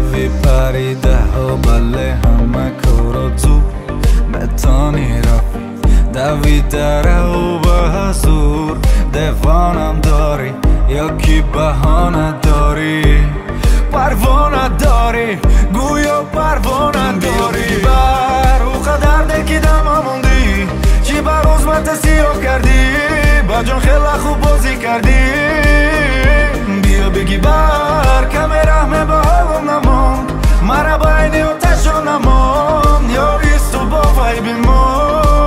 دوی پریده ها بله همه کارا تو بتانی رفی دوی دره و به حضور دیوانم داری یا کی بهانه داری پروانه داری گویا پروانه داری بر او قدر دکیدم آموندی چی بر عظمت سیاه کردی با جان خیلی خوب بازی کردی بیا بگی بر کم رحمه به حالم نماند مرا بین آتشان نماند یا ایست و با فیب ما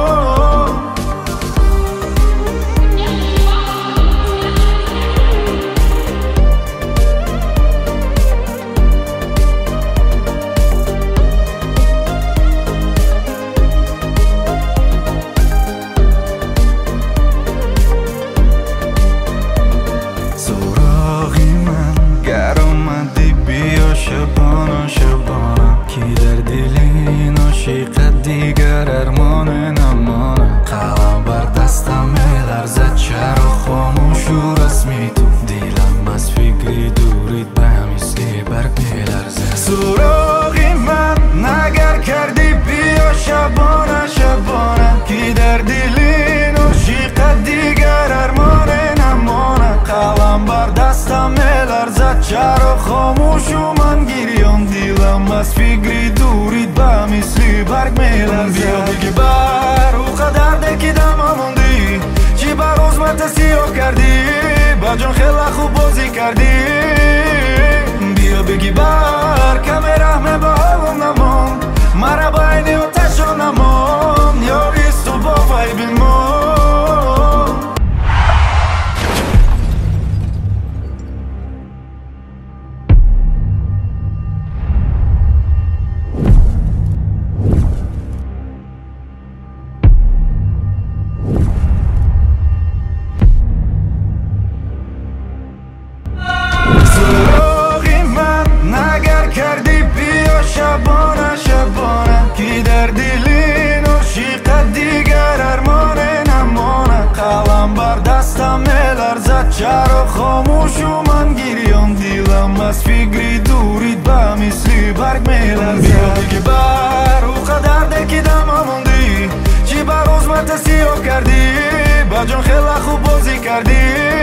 شبانه کی در دل این عاشق دیگر ارمان نمانه قلم بر دستم میلرزد چرا خاموش و رسمی تو دلم از فکری دورید به مثل برگ میلرزد سراغی من نگر کردی بیا شبانه کی در دل این عاشق دیگر ارمان نمانه قلم بر دستم میلرزد چرا خاموش و من گیریم دیلم از فکری دورید به مثل برگ میلرزد بیا بگی بر او قدر دکیدم آموندی چی بر عظمت سیاه کردی با جان خیلی خوب بازی کردی بیا بگی بر کم رحمه به حالم نماند مرا بین آتشان نماند یا ایست و با فیب ما شبانه کی در دل این عاشق دیگر ارمان نمانه قلم بر دستم میلرزد چرا خاموش و من گیریم دیلم از فکری دورید به مثل برگ میلرزد بیا بگی بر او قدر دکیدم آموندی چی بر عظمت سیاه کردی با جان خیلی خوب بازی کردی